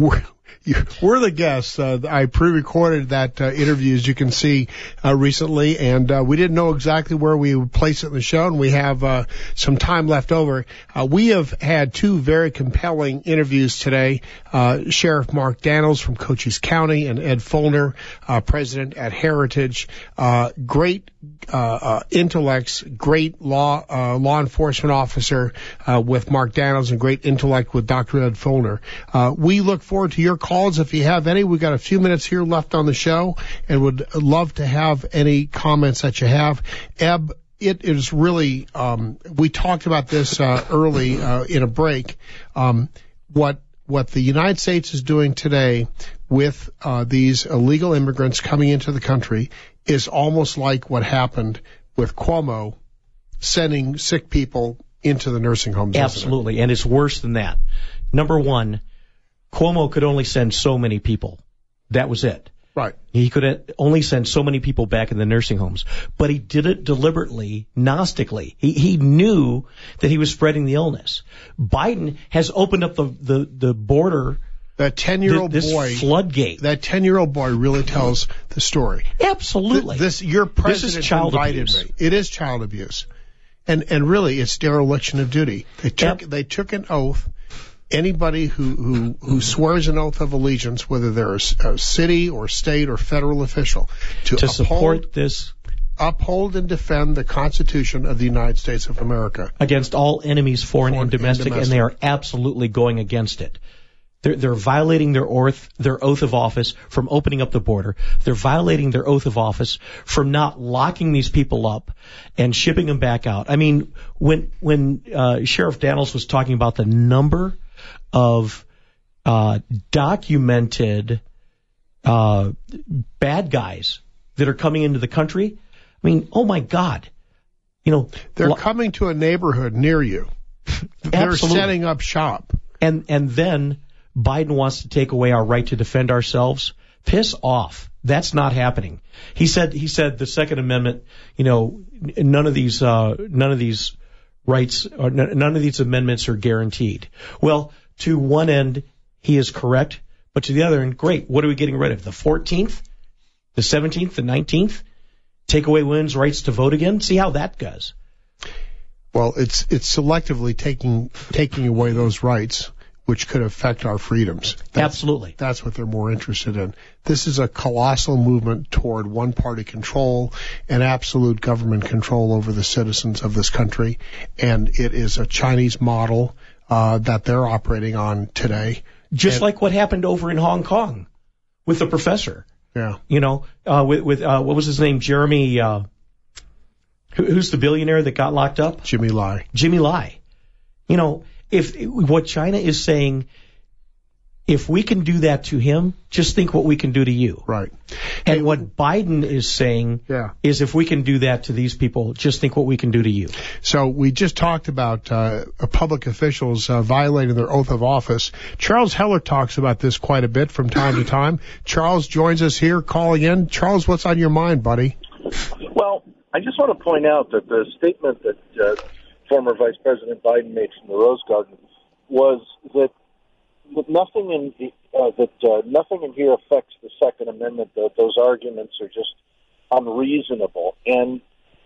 You, we're the guests. Uh, I pre-recorded that uh, interview, as you can see, uh, recently, and uh, we didn't know exactly where we would place it in the show, and we have uh, some time left over. Uh, we have had two very compelling interviews today. Uh, Sheriff Mark Daniels from Cochise County and Ed Foellner, uh, president at Heritage. Uh, great uh, uh, intellects, great law uh, law enforcement officer uh, with Mark Daniels, and great intellect with Doctor Ed Foellner. Uh, we look forward to your calls if you have any. We've got a few minutes here left on the show and would love to have any comments that you have. Eb, it is really, um, we talked about this uh, early uh, in a break. Um, what what the United States is doing today with uh, these illegal immigrants coming into the country is almost like what happened with Cuomo sending sick people into the nursing homes.
Absolutely, it? And it's worse than that. Number one, Cuomo could only send so many people. That was it.
Right.
He could only send so many people back in the nursing homes. But he did it deliberately, Gnostically. He, he knew that he was spreading the illness. Biden has opened up the, the, the border.
That ten-year-old
this
boy,
floodgate.
That ten-year-old boy really tells the story.
Absolutely.
Th- this your president
this is child
invited
abuse.
me. It is child abuse, and and really it's dereliction of duty. They took
Yep.
they took an oath. Anybody who, who, who swears an oath of allegiance, whether they're a, a city or state or federal official, to,
to
uphold,
support this,
uphold and defend the Constitution of the United States of America
against all enemies, foreign,
Foreign
and, domestic,
and domestic,
and they are absolutely going against it. They're, they're violating their oath, their oath of office from opening up the border. They're violating their oath of office from not locking these people up and shipping them back out. I mean, when when uh, Sheriff Daniels was talking about the number of uh, documented uh, bad guys that are coming into the country, I mean, oh my God, you know,
they're
lo-
coming to a neighborhood near you. They're
Absolutely.
setting up shop,
and and then Biden wants to take away our right to defend ourselves. Piss off. That's not happening. He said he said the Second Amendment, you know, none of these uh, none of these rights or none of these amendments are guaranteed. Well, to one end he is correct, but to the other end, great. What are we getting rid of? The fourteenth, the seventeenth, the nineteenth? Take away women's rights to vote again? See how that goes.
Well, it's it's selectively taking taking away those rights, which could affect our freedoms. That's,
Absolutely.
That's what they're more interested in. This is a colossal movement toward one-party control and absolute government control over the citizens of this country, and it is a Chinese model uh, that they're operating on today.
Just
and,
like what happened over in Hong Kong with the professor.
Yeah.
You know, uh, with, with uh, what was his name? Jeremy, uh, who, who's the billionaire that got locked up?
Jimmy Lai.
Jimmy Lai. You know, if what China is saying, if we can do that to him, just think what we can do to you.
Right.
And
hey,
what Biden is saying
yeah.
is if we can do that to these people, just think what we can do to you.
So we just talked about uh, public officials uh, violating their oath of office. Charles Heller talks about this quite a bit from time to time. Charles joins us here calling in. Charles, what's on your mind, buddy?
Well, I just want to point out that the statement that uh, former Vice President Biden made from the Rose Garden was that that nothing in uh, that uh, nothing in here affects the Second Amendment. That those arguments are just unreasonable, and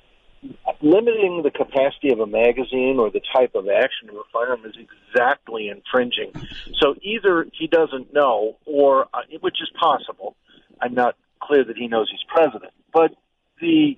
limiting the capacity of a magazine or the type of action of a firearm is exactly infringing. So either he doesn't know, or uh, which is possible. I'm not clear that he knows he's president, but the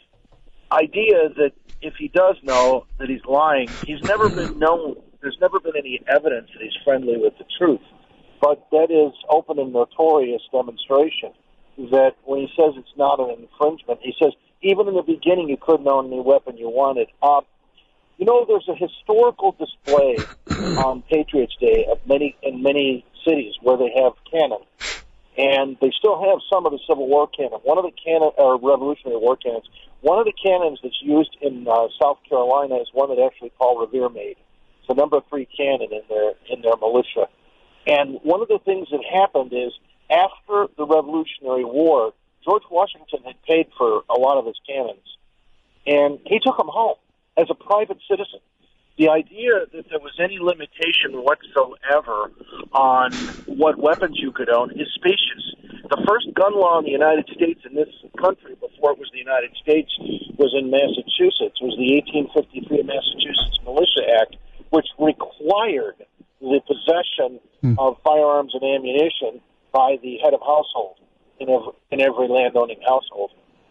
idea that if he does know that he's lying, he's never been known. There's never been any evidence that he's friendly with the truth. But that is open and notorious demonstration that when he says it's not an infringement, he says, even in the beginning you couldn't own any weapon you wanted. Uh, you know, there's a historical display on Patriots Day of many in many cities where they have cannon. And they still have some of the Civil War cannon. One of the cannon, or Revolutionary War cannons, one of the cannons that's used in uh, South Carolina is one that actually Paul Revere made. It's the number three cannon in their in their militia. And one of the things that happened is after the Revolutionary War, George Washington had paid for a lot of his cannons, and he took them home as a private citizen. The idea that there was any limitation whatsoever on what weapons you could own is specious. The first gun law in the United States, in this country, before it was the United States, was in Massachusetts, was the eighteen fifty-three Massachusetts Militia Act, which required the possession hmm. of firearms and ammunition by the head of household in every, in every landowning household.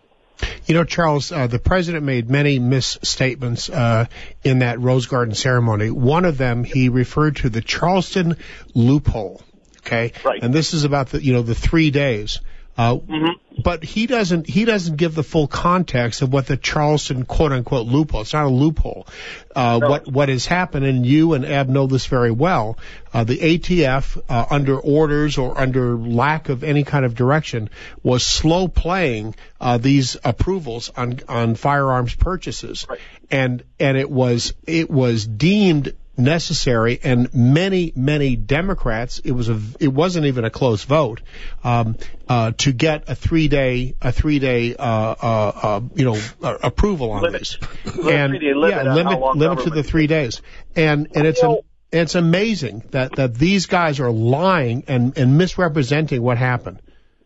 You know, Charles, uh, the president made many misstatements uh, in that Rose Garden ceremony. One of them, he referred to the Charleston loophole. Okay,
right.
And this is about the you know the three days. Uh,
mm-hmm.
But he doesn't he doesn't give the full context of what the Charleston quote unquote loophole. It's not a loophole. Uh,
no.
What what has happened, and you and Eb know this very well. Uh, the A T F, uh, under orders or under lack of any kind of direction, was slow playing uh, these approvals on on firearms purchases,
right.
and and it was it was deemed necessary, and many, many Democrats, it was a, it wasn't even a close vote, um, uh, to get a three day, a three day, uh, uh, uh, you know, uh, approval on
limit.
these.
and
limit
yeah,
limit, limit to the three days. And, and it's, a, it's amazing that, that these guys are lying and, and misrepresenting what happened.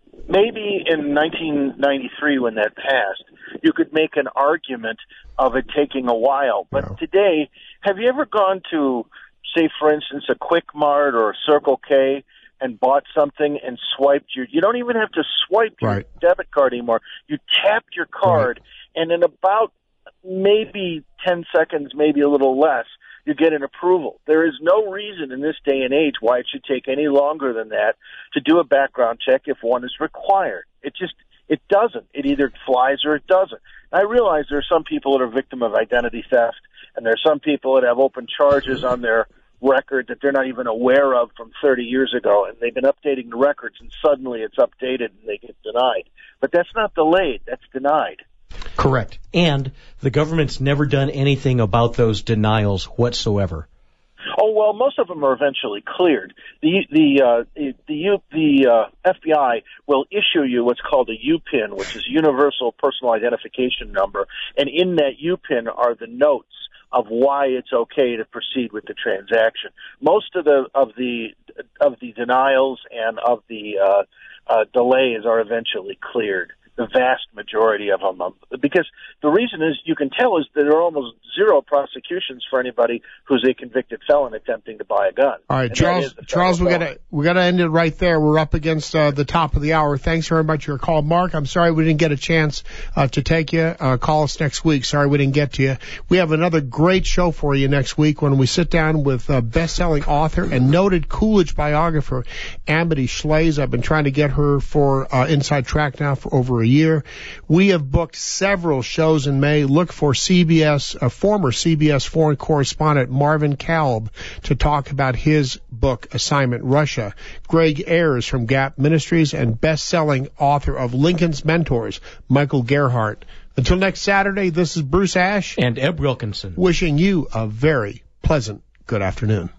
Maybe in nineteen ninety-three when that passed, you could make an argument of it taking a while. But no. Today, have you ever gone to, say, for instance, a Quick Mart or a Circle K and bought something and swiped your, you don't even have to swipe your
right.
debit card anymore. You tap your card, right. and in about maybe ten seconds, maybe a little less, you get an approval. There is no reason in this day and age why it should take any longer than that to do a background check if one is required. It just, it doesn't. It either flies or it doesn't. I realize there are some people that are victim of identity theft, and there are some people that have open charges on their record that they're not even aware of from thirty years ago, and they've been updating the records, and suddenly it's updated and they get denied. But that's not delayed. That's denied.
Correct. And the government's never done anything about those denials whatsoever.
Oh, well, most of them are eventually cleared. The the uh, the the, the uh, F B I will issue you what's called a U P I N, which is Universal Personal Identification Number, and in that U P I N are the notes of why it's okay to proceed with the transaction. Most of the of the of the denials and of the uh, uh, delays are eventually cleared. The vast majority of them, because the reason is you can tell is that there are almost zero prosecutions for anybody who's a convicted felon attempting to buy a gun.
All right, and Charles. Charles, we got to we got to end it right there. We're up against uh, the top of the hour. Thanks very much for your call, Mark. I'm sorry we didn't get a chance uh, to take you. Uh, call us next week. Sorry we didn't get to you. We have another great show for you next week when we sit down with uh, best-selling author and noted Coolidge biographer Amity Shlaes. I've been trying to get her for uh, Inside Track now for over a year. We have booked several shows in May. Look for C B S, a former C B S foreign correspondent Marvin Kalb to talk about his book, Assignment Russia. Greg Ayers from Gap Ministries and best-selling author of Lincoln's Mentors, Michael Gerhardt. Until next Saturday, this is Bruce Ash
and Eb Wilkinson
wishing you a very pleasant good afternoon.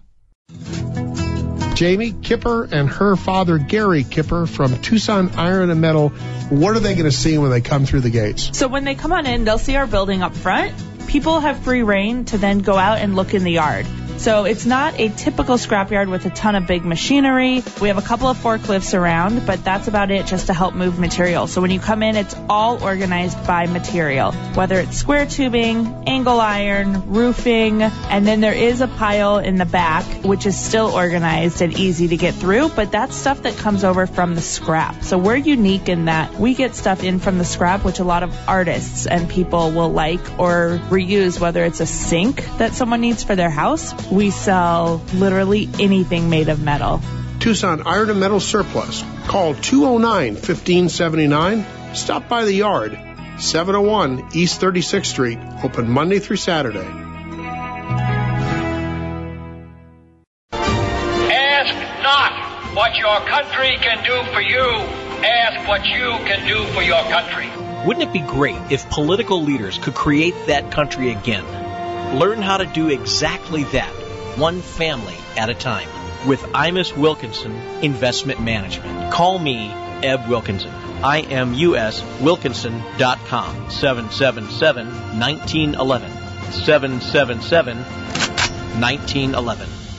Jamie Kipper and her father, Gary Kipper, from Tucson Iron and Metal. What are they going to see when they come through the gates?
So when they come on in, they'll see our building up front. People have free reign to then go out and look in the yard. So it's not a typical scrapyard with a ton of big machinery. We have a couple of forklifts around, but that's about it just to help move material. So when you come in, it's all organized by material, whether it's square tubing, angle iron, roofing, and then there is a pile in the back, which is still organized and easy to get through, but that's stuff that comes over from the scrap. So we're unique in that we get stuff in from the scrap, which a lot of artists and people will like or reuse, whether it's a sink that someone needs for their house. We sell literally anything made of metal.
Tucson Iron and Metal Surplus. Call two oh nine, fifteen seventy-nine. Stop by the yard. seven oh one East thirty-sixth Street. Open Monday through Saturday.
Ask not what your country can do for you. Ask what you can do for your country.
Wouldn't it be great if political leaders could create that country again? Learn how to do exactly that, one family at a time, with Imus Wilkinson Investment Management. Call me, Eb Wilkinson. I M U S Wilkinson dot com, seven seven seven, one nine one one, seven seven seven, nineteen eleven.